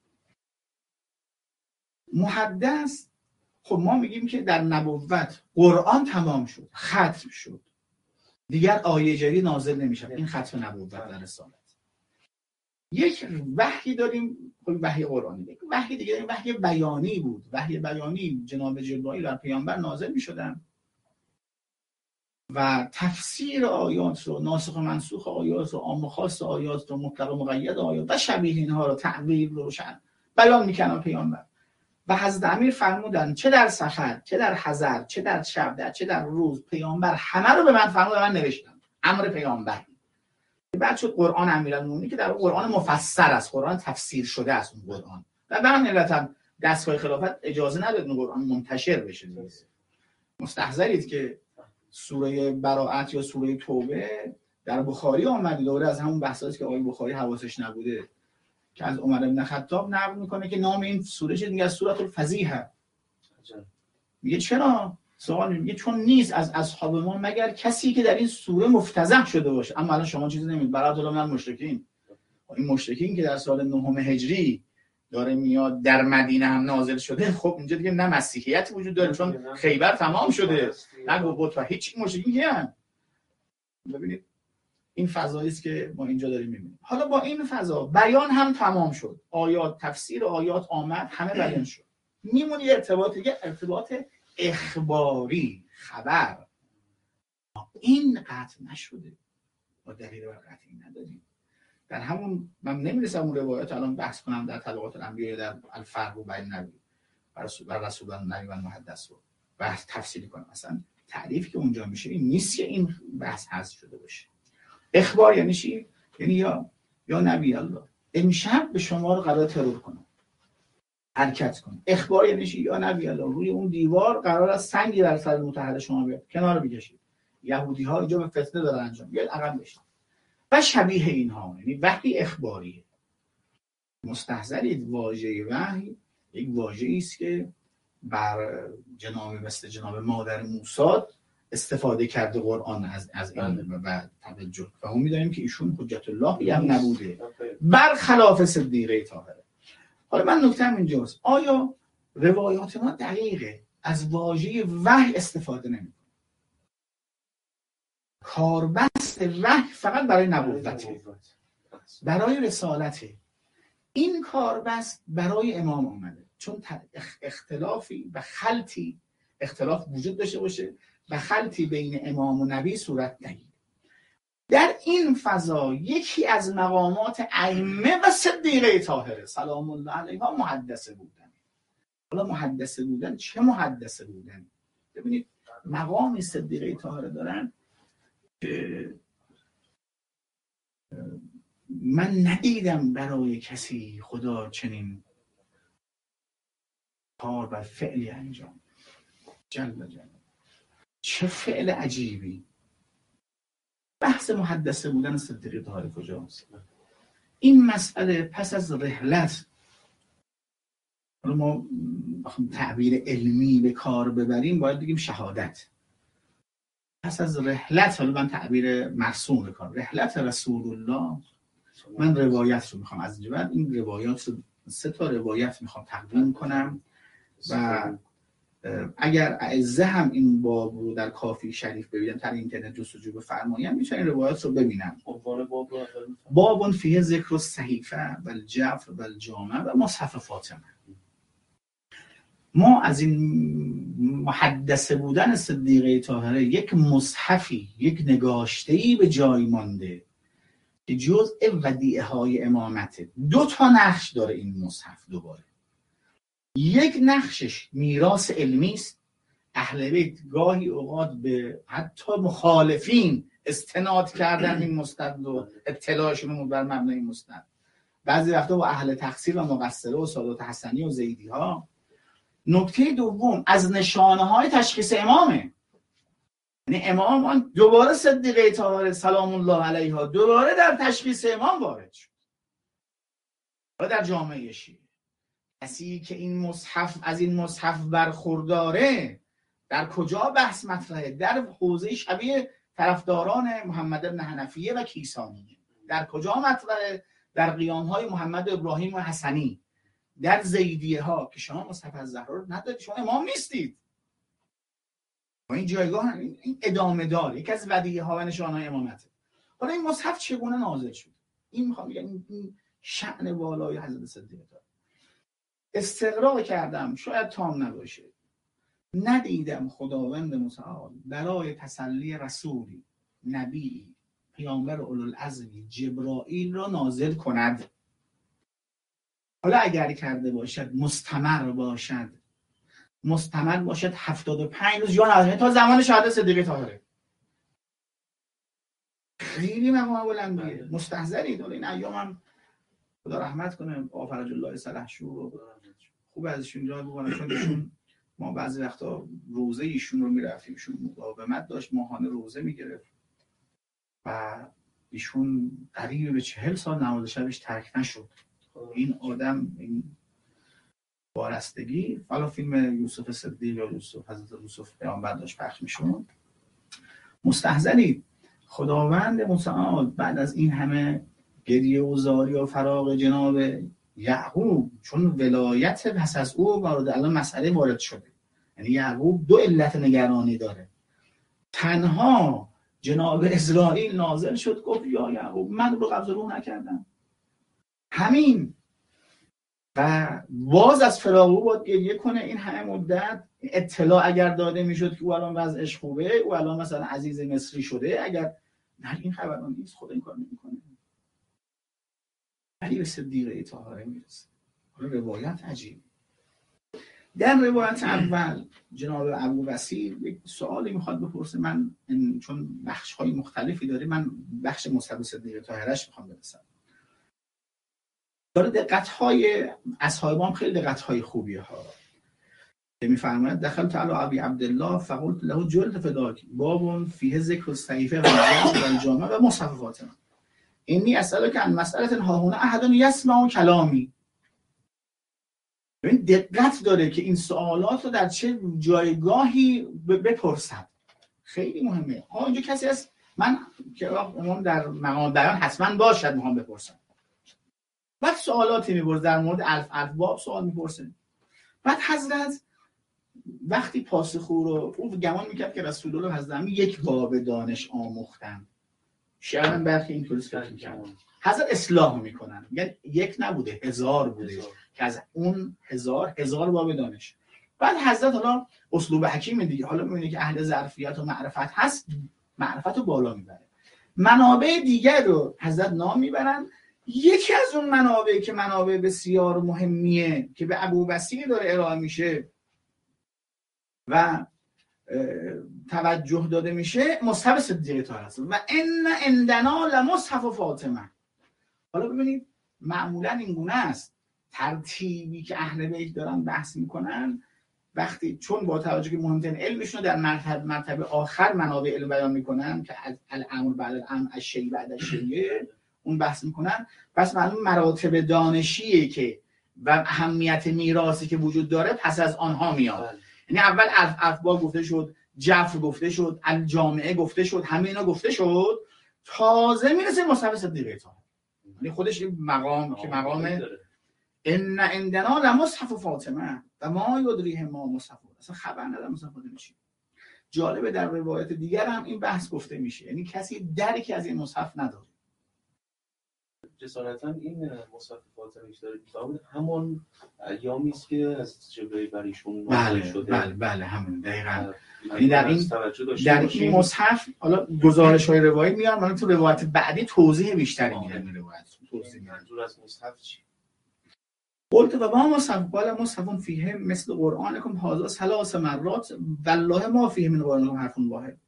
B: محدث، خب ما میگیم که در نبوت قرآن تمام شد، ختم شد، دیگر آیه جدید نازل نمیشه. این ختم نبوت در رسالت. یک وحی داریم، وحی قرآنی، یک وحی دیگه داریم، وحی بیانی بود. وحی بیانی جناب جبرائیل بر پیامبر نازل میشدن و تفسیر آیات رو، ناسخ و منسوخ آیات رو، عام و خاص آیات رو، مطلق و مقید آیات و شبیه اینها رو، تعبیر رو روشن بیان میکنن پیامبر. و حضرت امیر فرمودن چه در سفر، چه در حضر، چه در شب، در چه در روز، پیامبر همه رو به من فرمود، من نوشتم. امر پیامبر. بعد شد قرآن امیرالمومنین که در قرآن مفسر است، قرآن تفسیر شده است اون قرآن. و به همین علت هم دستگاه خلافت اجازه نداد اون قرآن منتشر بشه. مستحضرید که سوره براءت یا سوره توبه در بخاری آمده، دوره از همون بحثاست که آقای بخاری حواسش نبوده که از عمر بن خطاب نقل میکنه که نام این سوره چه میگه؟ سوره الفضیحه. میگه چرا؟ سوال میگه چون نیست از اصحاب ما مگر کسی که در این سوره مفتضح شده باشه. اما الان شما چیزی نمیدید. برات الله من مشرکین، این مشرکین که در سال نهم هجری داره میاد در مدینه هم نازل شده، خب اینجا دیگه نه مسیحیت وجود داره چون خیبر تمام شده، نه بت و هیچ مشرکین کیان. ببینید این فضایی است که ما اینجا داریم میبینیم. حالا با این فضا بیان هم تمام شد، آیات، تفسیر آیات آمد، همه بیان شد. میمونه ارتباط دیگه، ارتباط اخباری، خبر. این قطع نشده، با دلیل بر قطعی نداریم. در همون من نمیرسم اون روایات الان بحث کنم در طبقات الانبیاء، در الفرق بین نبی و رسول و رسول نبی و محدث رو بحث تفصیلی کنم. مثلا تعریفی که اونجا میشه این نیست که این بحث حذف شده باشه. اخبار یعنی چی؟ یعنی یا یا نبی الله امشب به شما رو قرار ترور کنه، حرکت کنه. اخبار یعنی چی؟ یا نبی الله روی اون دیوار قرار است سنگی بر سر متحد شما بیاد، کنار بکشید. یهودی ها اینجا به فتنه دارن انجام میدن، عقب بشید. و شبیه اینها، یعنی وحی اخباریه. مستحضرید واژه وحی یک واژه‌ای است که بر جناب مثل جناب مادر موسی استفاده کرده قرآن از از این و توجه و ما می‌دونیم که ایشون حجت الله هم نبوده، برخلاف صدیقه طاهره. حالا من نکته‌ام اینجاست، آیا روایات ما دقیقه؟ از واژه وحی استفاده نمی‌کنه. کاربست وحی فقط برای نبوته، برای رسالته. این کاربست برای امام آمده، چون اختلافی و خلطی اختلاف وجود داشته باشه و خلطی بین امام و نبی صورت نگیره. در این فضا یکی از مقامات ائمه و صدیقه طاهره سلام الله علیها محدثه بودن. حالا محدثه بودن چه محدثه بودن؟ ببینید مقام صدیقه طاهره دارن که من ندیدم برای کسی خدا چنین کار و فعلی انجام. جل جل چه فعل عجیبی. بحث محدثه بودن صدیقه طاهره کجاست؟ این مسئله پس از رحلت، ما تعبیر علمی به کار ببریم باید بگیم شهادت. پس از رحلت، حالا من تعبیر مرسوم بکنم، رحلت رسول الله، من روایت رو میخوام از اینجا بعد این روایات رو سه تا روایت میخوام تقدیم کنم و اگر اعزه هم این باب رو در کافی شریف ببینن، در اینترنت جستجو بفرمایید میتونن این روایات رو ببینن. باب فیه ذکر الصحیفه و الجعف و الجامه و مصحف فاطمه. ما از این محدثه بودن صدیقه طاهره یک مصحفی، یک نگاشته‌ای به جای مانده که جزء ودیعه های امامته. دو تا نقش داره این مصحف. دوباره یک نقشش میراث علمی است. اهل بیت گاهی اوقات به حتی مخالفین استناد کردن این مستند و اطلاعشون بر مبنای مستند. بعضی وقتا با اهل تقصیر و مقصره و سادات حسنی و زیدی ها. نکته دوم از نشانه های تشخیص امامه. یعنی امام آن دوباره صدیقه طاهره سلام الله علیها دوباره در تشخیص امام وارد شد و در جامعه شیعه. کسی که این مصحف از این مصحف برخورداره در کجا بحث مطرحه؟ در حوزه شبیه طرفداران محمد بن حنفیه و کیسانی. در کجا مطرحه؟ در قیام‌های محمد ابراهیم و حسنی، در زیدیه ها که شما مصحف از زهرا رو ندارید، شما امام نیستید. و این جایگاه این ادامه داره، یکی از ودیعه ها و نشانه‌های امامته. حالا این مصحف چگونه نازل شد؟ این میخوام بگم این شأن والای حضرت صدیقه طاهره. استقرا کردم، شاید تام نباشه، ندیدم خداوند متعال برای تسلی رسولی، نبی، پیامبر اولوالعزمی جبرائیل را نازل کند. حالا اگر کرده باشد مستمر باشد، مستمر باشد هفتاد و پنج روز یا نه تا زمان شهادت صدیقه طاهره. خیلی مقام بلندیه. مستحضرید این ایام هم خدا رحمت کنه آقا فرج الله سلحشور خوب ازشون جا بکنه، چون ایشون ما بعضی وقتا روزه ایشون رو میرفتیم، ایشون مقاومت داشت، ماهانه روزه میگرفت و ایشون قریب به چهل سال نماز شبش ترک نشد. این آدم این وارستگی، حالا فیلم یوسف صدیق یا یوسف حضرت یوسف پیامبر داشت پخش میشد. مستحضرید خداوند متعال بعد از این همه گریه و زاری و فراق جناب یعقوب، چون ولایت پس از او وارد الان مسئله وارد شده، یعنی یعقوب دو علت نگرانی داره. تنها جناب اسرائیل نازل شد گفت یا یعقوب من رو قبض روح نکردم، همین. و باز از فراق او باید گریه کنه این همه مدت. اطلاع اگر داده میشد که او الان وضعش خوبه، او الان مثلا عزیز مصری شده، اگر نه این خبران نیست، خدا این کار نمیکنه. ولی به صدیقه طاهره میرسه. روایت عجیب. در روایت اول جناب ابو وسیع یک سوالی میخواد بپرسه، من چون بخش های مختلفی داره، من بخش مصحف صدیقه طاهرهش میخوام برسم. داره دقت های اصحابام خیلی دقت های خوبی ها که میفرماید دخلت علی ابی عبدالله فقلت له جلد فداک باب فیه ذکر الصحیفه و الجامه و مصحف فاطمه اینی اسئله که عن مسئله ها هنا احد یسمع کلامی. ببین دقت داره که این سوالات رو در چه جایگاهی بپرسد، خیلی مهمه. ها اینجا کسی هست من که عموما در مقام بیان حتما باشد میخوام بپرسم، بعد سوالاتی میپرسه در مورد الف الف باب سوال میپرسه، بعد حضرت وقتی پاسخ او رو او گمان میکرد که رسول الله حضرت یک باب دانش آموختن، شاید برخی اینطوری فکر می‌کردن. حضرت اصلاح میکنن، یعنی یک نبوده هزار بوده هزار. که از اون هزار هزار باب دانش. بعد حضرت حالا اسلوب حکیم دیگه، حالا میبینه که اهل ظرفیت و معرفت هست، معرفت رو بالا میبره. منابع دیگر رو حضرت نام میبرن. یکی از اون منابع که منابع بسیار مهمیه که به ابو وسیع داره ارائه میشه و توجه داده میشه، مصحف صدیقه طاهره است و ان عندنا لمصحف فاطمه. حالا ببینید معمولا این گونه است، ترتیبی که اهل بیت دارن بحث میکنن، وقتی چون با توجه که مهمترین علمشون در مرتبه مرتبه آخر منابع علم بیان میکنن که الامر بعد الامر الشیء بعد الشیء اون بحث میکنن، پس معلوم مراتب دانشیه که و اهمیت میراثی که وجود داره پس از آنها میاد. یعنی اول افبا گفته شد، جفر گفته شد، الجامعه گفته شد، همه اینا گفته شد، تازه میرسه مصحف صدیقه طاهر. یعنی خودش این مقام که مقام ان عندنا لمصحف فاطمه و ما یدریه ما مصحف، اصلا خبر نداره مصحف فاطمه چیه. جالبه در روایت دیگر هم این بحث گفته میشه، یعنی کسی درکی از این مصحف نداره.
A: جسارتا این مصحف فاطمه داره کتاب همون ایامی است که از جبرئیل بر ایشون نازل شده.
B: بله بله همون دقیقاً. یعنی در این در این مصحف حالا گزارش‌های روایی میان، ولی تو روایت بعدی توضیح بیشتری میدن. این روایت توضیح میدن
A: منظور از مصحف چی؟
B: قلت و ما مصحف قال مصحف فیه مثل قرآنکم هذا ثلاث مرات والله ما فیه من قرآنکم حرف واحد.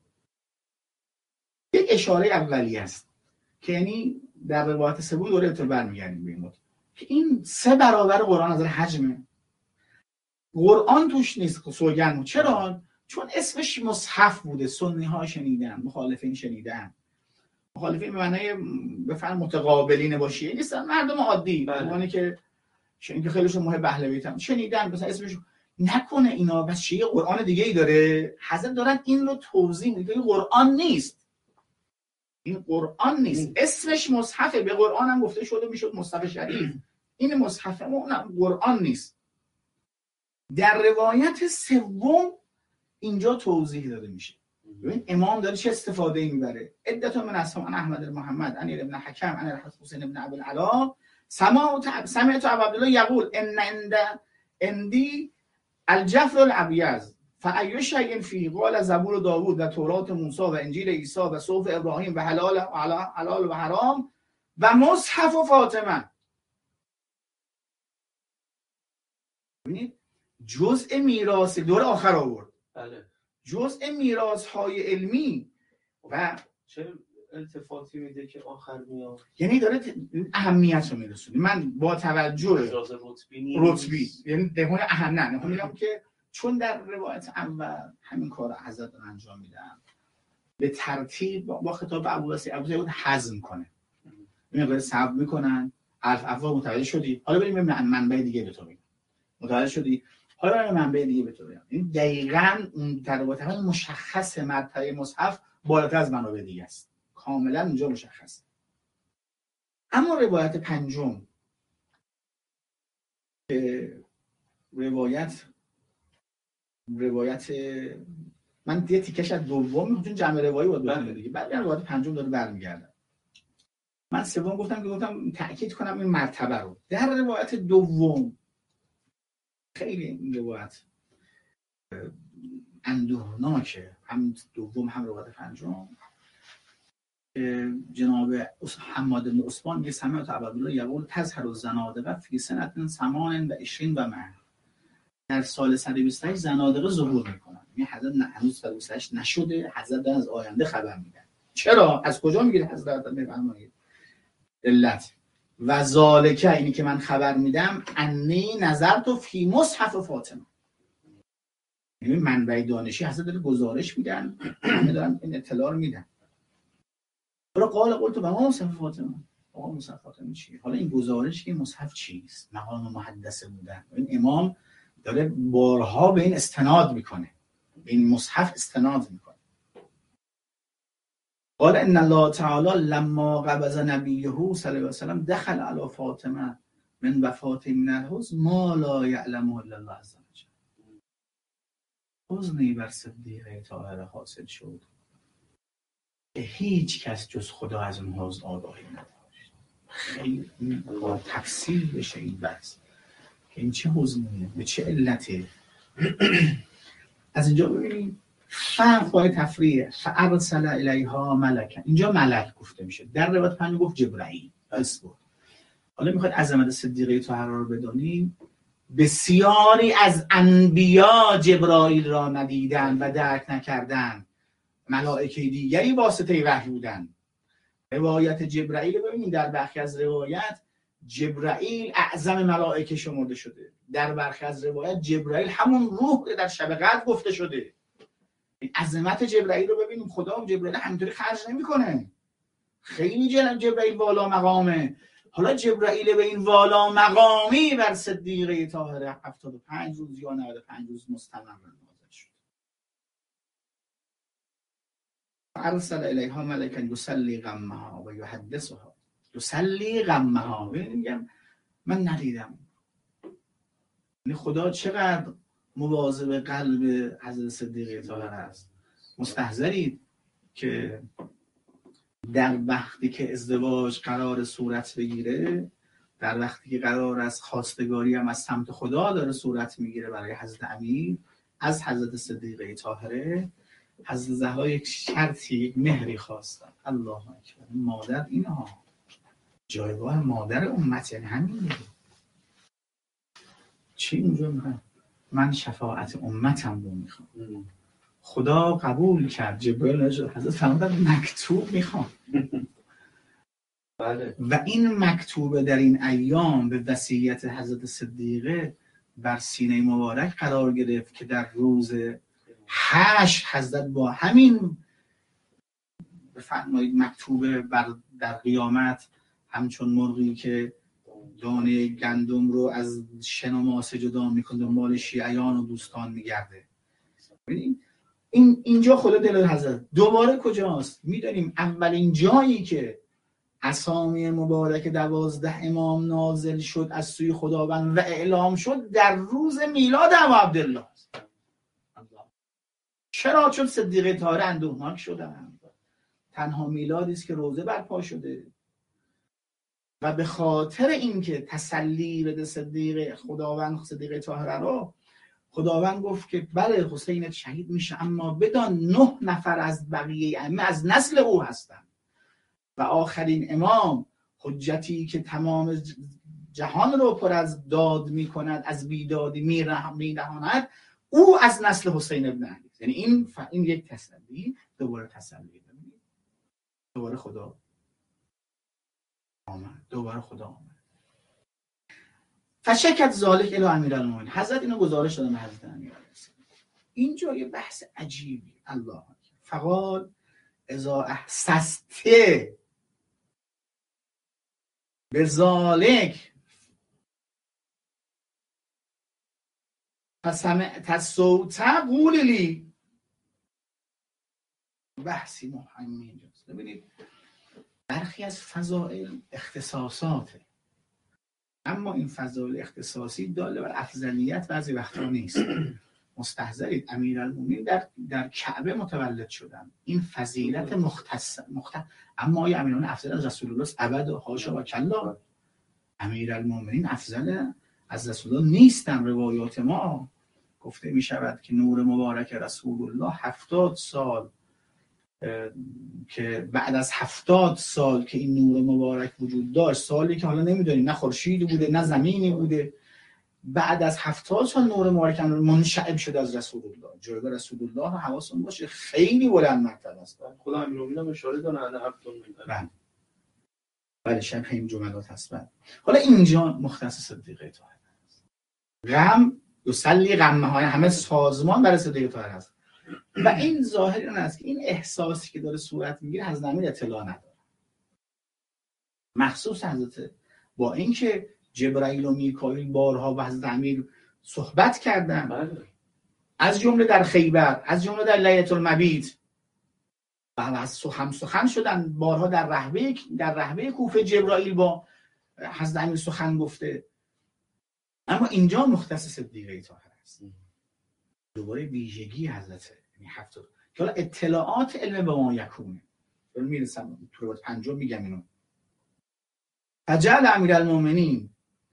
B: یک اشاره اولیه است که یعنی در روایت سوم دوره تو برمیگردیم به این بود که این سه برابر قرآن از حجمه. قرآن توش نیست سوگند. چرا؟ چون اسمش مصحف بوده، سنی ها شنیدن، مخالفین شنیدن. مخالفین به معنای به فعل متقابلین باشیه نیستن، مردم عادی، اونایی که که خیلیشون محب اهل بیتن شنیدن، مثلا اسمش نکنه اینا بس چیه قرآن دیگه ای داره. حضرت دارن این رو توضیح میدن، این قرآن نیست، این قرآن نیست، اسمش مصحفه. به قرآن هم گفته شده میشد مصحف شریف، این مصحف ما قرآن نیست. در روایت سوم اینجا توضیح داده میشه. ببین امام داره چه استفاده ای میبره. عدت من اصحاب احمد بن محمد عن ابن حکم عن الحسین ابن ابی العلا سمعت سمعت ابو عبدالله یقول ان عند عندي الجفر الابيض فأي شيء فيه قال زبور داوود و تورات موسی و انجیل عیسی و صحف ابراهیم و حلال و حلال و حرام و مصحف فاطمه. ببینید جزء میراث دور آخر آورد.
A: بله.
B: جزء میراث های علمی و
A: چه التفاتی میده که آخر میاد،
B: یعنی داره اهمیت رو میرسونه. من با توجه
A: رتبی
B: رتبی یعنی دهون اهم نه نه میگم که چون در روایت اول همین کار حضرت انجام میدن به ترتیب با خطاب ابوبکر ابوبکر حزم کنه، میگه صبر میکنن. الف افوا متوجه شدی؟ حالا بریم ببینیم منبع دیگه به تو میگم. متوجه شدی؟ حالا بریم منبع دیگه به تو بگم. این دقیقاً اون روایت اول مشخص مرتبه مصحف بالاتر از منابع دیگه است، کاملا اونجا مشخص. اما روایت پنجم که روایت روایت من دیگه تیکش از دوم چون جمع روایی بود بخونم دیگه، بعد روایت پنجم داره برمیگرده. من سوم گفتم که گفتم تأکید کنم این مرتبه رو. در روایت دوم خیلی این روایت اندوهناکه، هم دوم هم روایت پنجم. جناب حماد بن عثمان میگه سمعت ابا عبدالله یقول تظهر الزنادقه فی سنه ثمان و عشرین و مع. در سال صد و بیست و هشت زنادقه ظهور میکنن. یعنی حضرت هنوز صد و بیست و هشت نشده، حضرت از آینده خبر میدن. چرا؟ از کجا میگه حضرت؟ میفرمایید علت و ذالکه، اینی که من خبر میدم انی نظرت فی مصحف فاطمه. یعنی منبع دانشی حضرت داره گزارش میدن، همه دارن این اطلاع رو میدن. حالا قال قلت و ما مصحف فاطمه، آقا مصحف فاطمه چیه؟ حالا این گزارش که مصحف چیست؟ مقام محدثه بودن. این امام داره بارها به این استناد میکنه، به این مصحف استناد میکنه. قال ان الله تعالی لما قبض نبیه صلی الله علیه و سلم دخل علی فاطمه من وفات من الحزن ما لا یعلمه الا الله عز وجل. حزنی بر صدیقه طاهره حاصل شد که هیچ کس جز خدا از اون حزن آگاهی نداشت. خیلی با تفصیل بشه این بحث که این چه حزنیه، به چه علته. از اینجا ببینید فرق با تفریع فارسل الیها ملکا، اینجا ملک گفته میشه، در روایت پنج گفت جبرئیل. است بود. حالا میخواید عظمت صدیقه طاهره رو بدونیم، بسیاری از انبیا جبرائیل را ندیدن و درک نکردن، ملائکه دیگری واسطه وحی بودن. روایت جبرئیل ببینید در برخی از روایت جبرائیل اعظم ملائکه شمرده شده. در برخی از روایت جبرائیل همون روح در شب قدر گفته شده. عظمت جبرائیل رو ببینیم. خدا جبرائیل همینطوری خرج نمیکنه. خیلی جلال جبرائیل والا مقامه. حالا جبرائیل به این والا مقامی بر صدیقه طاهره هفتاد و پنج روز یا نود و پنج روز مستمر نازل شد. ارسل الیها ملکا یسلی غمها و یحدثها. یسلی غمها. میگم من ندیدم. یعنی خدا چقدر مواظب قلب حضرت صدیقه طاهره است. مستحضرید که در وقتی که ازدواج قرار صورت بگیره، در وقتی که قرار است خواستگاری هم از سمت خدا داره صورت میگیره برای حضرت امیر از حضرت صدیقه طاهره، حضرت زهرا یک شرطی، یک مهری خواستن. الله اکبر. مادر اینها جایگاه مادر امت، یعنی همین دیگه. چی اونجا میخوام؟ من شفاعت امتم رو میخوام. خدا قبول کرد. جبرئیل حضرت فرمودن مکتوب میخوام.
A: بله.
B: و این مکتوبه در این ایام به وصیت حضرت صدیقه بر سینه مبارک قرار گرفت که در روز حشر حضرت با همین بفرمایید مکتوبه بر در قیامت همچون مرغی که دانه گندم رو از شن و ماسه جدا میکنه مال شیعیان و دوستان میگرده. ببینید این اینجا خدا دل حضرت دوباره کجاست؟ میدونیم اولین جایی که اسامی مبارک دوازده امام نازل شد از سوی خداوند و اعلام شد در روز میلاد ابو عبدالله. چرا؟ چون صدیقه طاهره اندوهناک شدند. تنها میلادی است که روزه برپا شده و به خاطر اینکه تسلی بده صدیقه خداوند صدیقه طاهره رو، خداوند گفت که بله حسین شهید میشه، اما بدان نه نفر از بقیه ائمه از نسل او هستند و آخرین امام حجتی که تمام جهان رو پر از داد میکند، از بیدادی میرهاند، او از نسل حسین ابن علی. یعنی این ف... این یک تسلی. دوباره تسلی ببینید، دوباره خدا آمد، دوباره خدا آمد. فشکت ذالک الی امیرالمومنین. حضرت اینو گزارش دادن به حضرت امیرالمومنین. اینجا یه بحث عجیبی. الله فقال اذا احسست به ذالک فسمعت الصوت قول لی. بحثی مهمی اینجاست. ببینید برخی از فضائل اختصاصاته، اما این فضائل اختصاصی داله بر افضلیت بعضی وقتا نیست. مستحضرید امیرالمومنین در در کعبه متولد شدن، این فضیلت مختص مختص اما آیا امیرالمومنین افضل از رسول الله ابد و حاشا و کلا؟ امیرالمومنین افضل از رسول الله نیستن. روایات ما گفته می شود که نور مبارک رسول الله هفتاد سال که بعد از هفتاد سال که این نور مبارک وجود داشت، سالی که حالا نمیدونیم نه خورشیدی بوده نه زمینی بوده، بعد از هفتاد سال نور مبارک منشعب شده از رسول الله. جایگاه رسول الله حواستون باشه خیلی بلند مرتبه است.
A: خدا امیرالمومنین اشاره داره انا عبد
B: من بله شب این جملات هست. حالا اینجا مختص صدیقه طاهره است. غم یسلی غمها، همه سازمان برای صدیقه طاهره است و این ظاهر این است که این احساسی که داره صورت میگیره حضرت امیر اطلاع نداره. مخصوص حضرت با اینکه جبرائیل و میکائیل بارها با حضرت امیر صحبت کردن،
A: بله.
B: از جمله در خیبر، از جمله در لیلة المبیت، و از سخن سخن شدن بارها در رهبه در رهبه کوفه جبرائیل با حضرت امیر سخن گفته، اما اینجا مختص صدیقه طاهره است. دوباره ویژگی حضرت یعنی هفتاد که حالا اطلاعات علم به ما یکونه من میرسم تو روایت پنجم میگم اینو. فجعل امیرالمومنین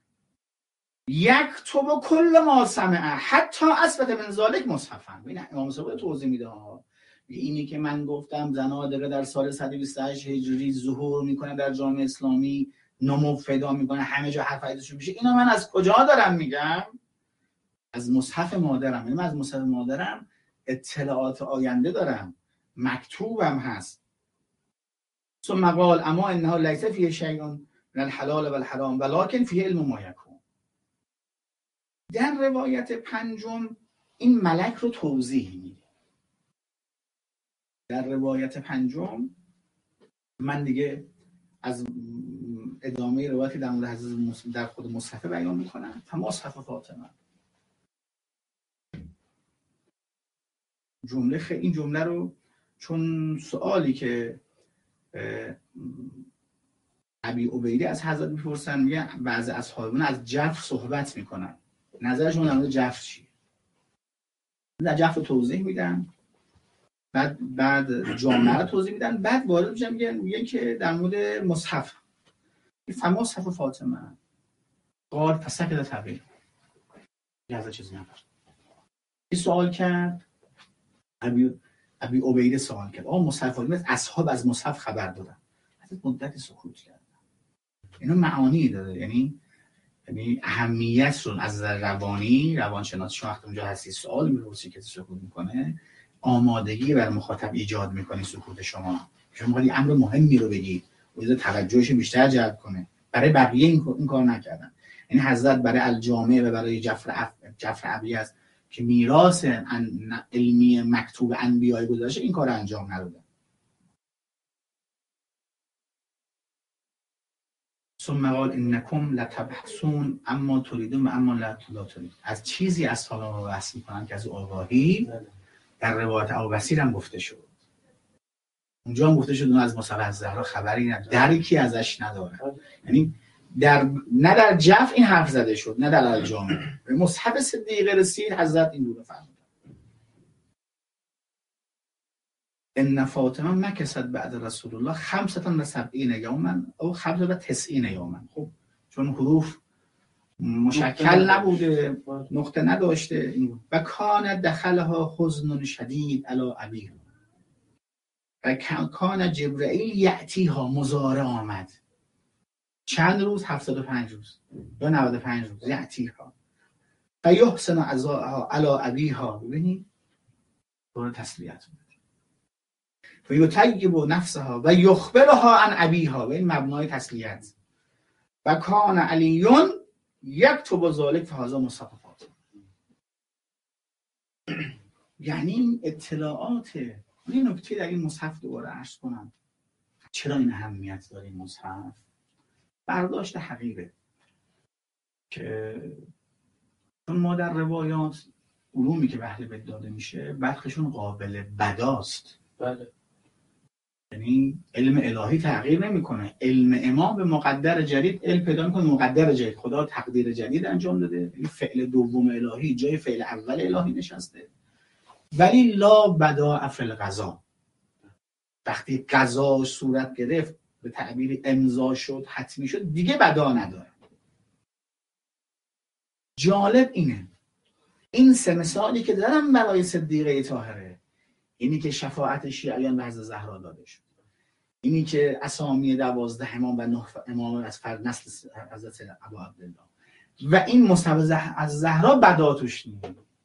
B: یکتب کل ما سمع حتی اثبت من ذلک مصحفا. ببین امام صادق توضیح میده ها، اینی که من گفتم زنادقه در سال صد و بیست و هشت هجری ظهور میکنه در جامعه اسلامی، نمو پیدا میکنه، همه جا حرف عیدشون میشه، اینو من از کجا دارم میگم؟ از مصحف مادرم. یعنی من از مصحف مادرم اطلاعات آینده دارم، مکتوبم هست. ثم قال اما انها لیس فیه شیء من الحلال و الحرام ولکن فیه علم ما یکون. در روایت پنجم این ملک رو توضیح میده. در روایت پنجم من دیگه از ادامه روایتی در مورد حضرت موسی در خود مصحف بیان میکنم. فمصحف فاطمه، جمله خ... این جمله رو چون سوالی که ابی عبیده از حضرت میپرسن، میگه بعضی اصحابون از جفر صحبت میکنن، نظرشون در مورد جفر چیه؟ در جفر توضیح میدن، بعد بعد جامعه رو توضیح میدن، بعد وارد میشن میگن میگن که در مورد مصحف فمصحف فاطمه قال فسکت طویلا، یه چیزی نگفت. این سوال کرد ابی ابی عبیده سوال کرد آقا مصحف فاطمه اصحاب از مصحف خبر دادن، از مدت سکوت کردن. اینو معانی داره، یعنی یعنی اهمیت رو از روانی روانشناسی شما وقتی اونجا هستی سوال میپرسی که سکوت میکنه، آمادگی بر مخاطب ایجاد میکنه سکوت شما. شما میخواید امر مهمی رو بگید و از توجهش بیشتر جلب کنه. برای بقیه این, این کار نکردن. یعنی حضرت برای الجامع و برای جعفر اف... جعفر ابیض که میراث علمی مکتوب انبیاء گذاشته این کار انجام ندادن. ثم قال انکم لتبحثون اما تريدون و اما لا تريدون. از چیزی از حالا بحث میکنن که از آگاهی در روایت ابوبصیر هم گفته شد. اونجا هم گفته شد اون از مصحف الزهرا خبری نداره، درکی ازش نداره. یعنی در نه در جف این حرف زده شد نه در الجامع. به مصحف صدیقه رسید حضرت این دونه فرمود ان فاطمه مکثت بعد رسول الله خمسة و سبعین یوما او خمسة و تسعین یوما. خب چون حروف مشکل نبوده، نقطه نداشته، و کان دخلها حزن شدید علی ابیها و کان جبرئیل یأتیها مزاره آمد. چند روز؟ هفتاد و پنج روز یا نود و پنج روز. یأتیها و یحسن عزاها علی ابیها. ببینید دور تسلیت بود. و یطیب نفسها و یخبرها عن ابیها. و این مبنای تسلیت. و کان علیون یکتب ذلک فهذا مصحف فاطمه. یعنی این اطلاعات، این نکته در این مصحف دوباره عرض کنم چرا این اهمیت داره. این مصحف برداشت حقیقه که چون ما در روایات علومی که به اهل بیت داده میشه برخشون قابل بداست.
A: بله.
B: یعنی علم الهی تغییر نمیکنه. علم امام به مقدر جدید علم پیدا میکنه. مقدر جدید خدا تقدیر جدید انجام داده. این فعل دوم الهی جای فعل اول الهی نشسته. ولی لا بدا فی القضا. وقتی قضا صورت گرفت به تعبیر امضا شد حتمی شد دیگه بدا نداره. جالب اینه این سه مثالی که دارم برای صدیقه طاهره، اینی که شفاعت شیعیان به حضرت زهرا داده شد، اینی که اسامی دوازده امام و نه امام از فرد نسل حضرت ابا عبدالله، و این مصحف از زهرا بدا توش نیست.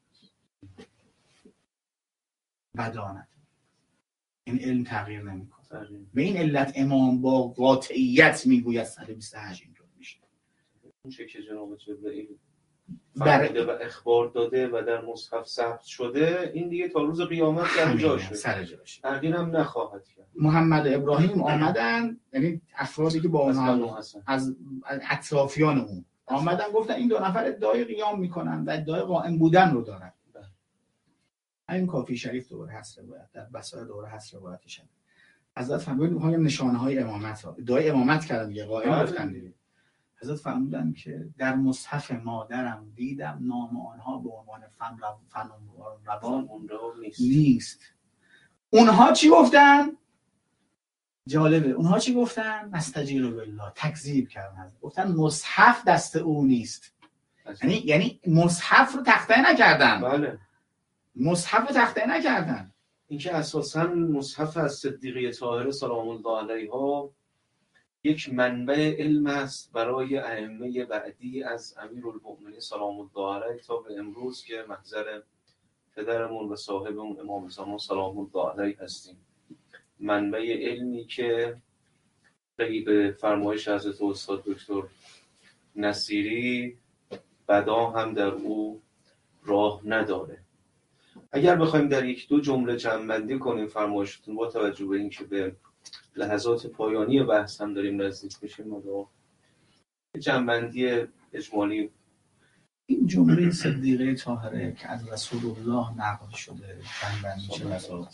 B: بدا نداره. این علم تغییر نمیکنه. به این علت امام با قاطعیت میگوید صد و بیست و هشت اینطور میشه.
A: اون چه که جناب جبرئیل
B: بر...
A: فرموده و اخبار داده و در مصحف ثبت شده این دیگه تا روز قیامت سر جاشه.
B: سر جاشه.
A: تغییر هم نخواهد کرد.
B: محمد ابراهیم آمدن، یعنی افرادی که با اونها از, از اطرافیان اون آمدن گفتن این دو نفر ادعای قیام میکنن و ادعای قائم بودن رو دارن. این کافی شریف دوره هست روایت در بصائر دوره هست روایتش. حضرت فرمودن میخوام نشانه های امامت ها ادعای امامت کردن دیگه، قائم گفتن دیگه. حضرت فرمودن که در مصحف مادرم دیدم نام آنها به عنوان فن فن روان
A: نیست.
B: نیست. اونها چی گفتن؟ جالبه. اونها چی گفتن؟ استجیر بالله. تکذیب کردن. گفتن مصحف دست او نیست. یعنی یعنی مصحف رو تخته نکردن.
A: بله.
B: مصحف رو تخته نکردن.
A: این که اساساً مصحف از صدیقه طاهره سلام الله علیها یک منبع علم است برای ائمه بعدی از امیرالمؤمنین سلام الله علیه تا به امروز که محضر پدرمون و صاحبمون امام زمان سلام الله علیه هستیم. منبع علمی که رگی به فرمایش حضرت استاد دکتر نصیری بدا هم در او راه نداره. اگر بخوایم در یک دو جمله جمع‌بندی کنیم فرمایشتون با توجه به اینکه به لحظات پایانی بحث هم داریم نزدیک میشیم، ما جمع‌بندی اجمالی
B: این جمله صدیقه طاهره که از رسول الله نقل شده جمع‌بندی چه لحظات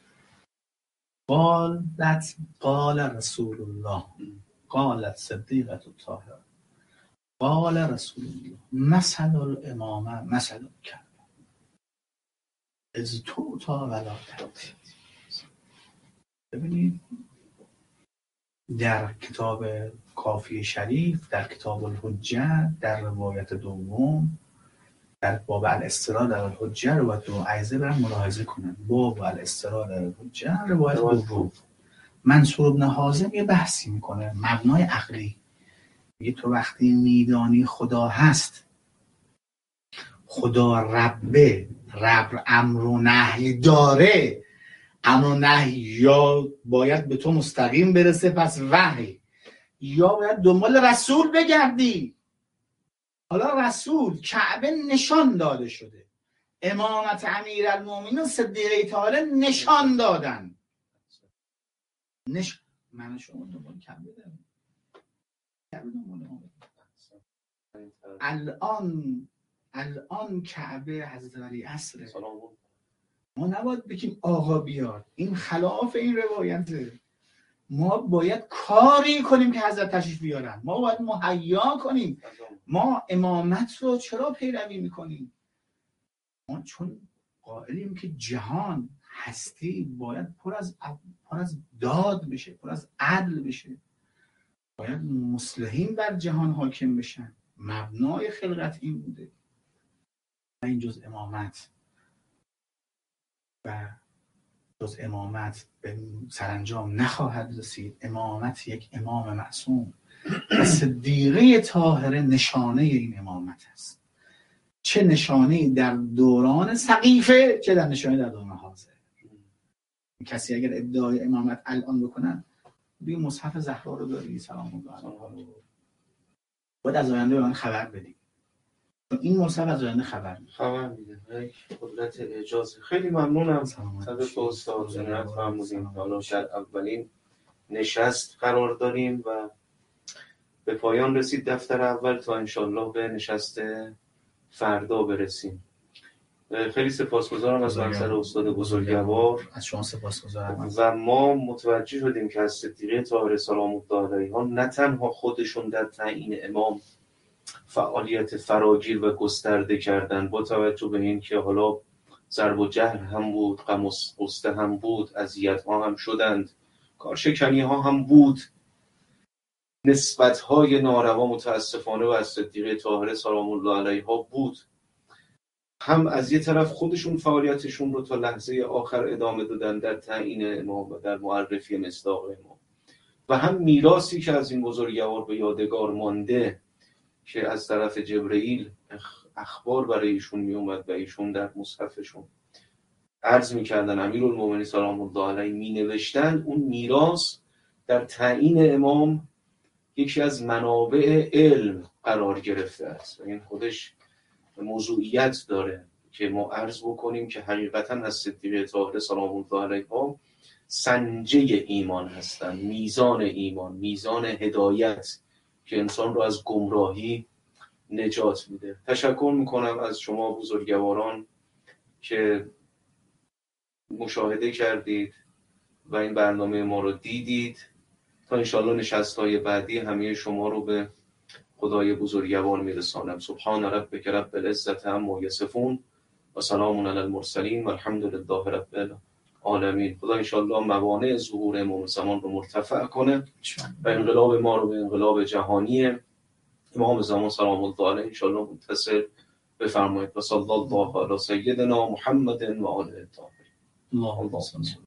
B: قال that قال رسول الله قالت صدیقه طاهره قال رسول الله مثل الامامه مثل الکعبه از تو تا ولا تأتی. ببینید در کتاب کافی شریف، در کتاب الحجه، در روایت دوم، در باب الاسترا در الحجه روایت دوم عیزه برن ملاحظه کنن. باب الاسترا در الحجه روایت دوم منصور بن حازم یه بحثی میکنه مبنای عقلی. میگه تو وقتی میدانی خدا هست، خدا ربه، رب امر و نهی داره، امر و نهی یا باید به تو مستقیم برسه پس وحی، یا باید دنبال رسول بگردی. حالا رسول کعبه نشان داده شده، امامت امیرالمومنین صدیقه طاهره نشان دادن. نش... من شما دنبال کعبه دارم، کعبه دنبال ما الان الان کعبه حضرت ولی عصره. ما نباید بگیم آقا بیاد، این خلاف این روایته. ما باید کاری کنیم که حضرت تشریف بیارن، ما باید مهیا کنیم. ما امامت رو چرا پیروی میکنیم؟ ما چون قائلیم که جهان هستی باید پر از پر از داد بشه، پر از عدل بشه، باید مصلحین بر جهان حاکم بشن. مبنای خلقت این بوده. این جز امامت و جز امامت به سرانجام نخواهد رسید. امامت یک امام معصوم و صدیقه طاهره نشانه این امامت است. چه نشانه در دوران سقیفه، چه در نشانه در دوران حاضر. کسی اگر ادعای امامت الان بکنن، بگیم مصحف زهرا رو داری سلام الله علیها، باید از آینده به من خبر بدی. این مصحف از آینده خبر میده.
A: خبر میده. یک قدرت اعجاز. خیلی ممنونم حضرت استاد جنت فرمودین. حالا در اولین نشست قرار داریم و به پایان رسید دفتر اول تا انشالله به نشست فردا برسیم. خیلی سپاسگزارم از منظر استاد بزرگوار.
B: از شما سپاسگزارم.
A: و ما متوجه شدیم که از صدیقه طاهره سلام الله علیها نه تنها خودشون در تعیین امام فعالیت فراگیر و گسترده کردن، با توجه به این که حالا ضرب و جهل هم بود، غم و غصه هم بود، اذیت ها هم شدند، کارشکنی ها هم بود، نسبت های ناروا متاسفانه و از صدیقه طاهره سلام الله علیها بود. هم از یه طرف خودشون فعالیتشون رو تا لحظه آخر ادامه دادن در تعیین امام و در معرفی مصداق امام، و هم میراثی که از این بزرگوار به یادگار مانده که از طرف جبرئیل اخبار برای ایشون می اومد و ایشون در مصحفشون عرض میکردن، امیرالمومنین سلام الله علیه می نوشتن. اون میراث در تعیین امام یکی از منابع علم قرار گرفته است و این خودش موضوعیت داره که ما عرض بکنیم که حقیقتا از صدیقه طاهره سلام الله علیها سنجه ایمان هستند، میزان ایمان، میزان هدایت که انسان رو از گمراهی نجات میده. تشکر میکنم از شما بزرگواران که مشاهده کردید و این برنامه ما رو دیدید. تا انشالله نشست‌های بعدی همه شما رو به خدای بزرگوار میرسانم. سبحان ربک رب العزة عما یصفون و سلام علی المرسلین و الحمد لله رب العالمین. خدا انشالله موانع ظهور امام زمان رو مرتفع کنه و انقلاب ما رو به انقلاب جهانی امام زمان سلام الله علیه انشالله متصل بفرمایید. و صلی الله علی سیدنا محمد و آله الطاهرین.
B: اللهم صل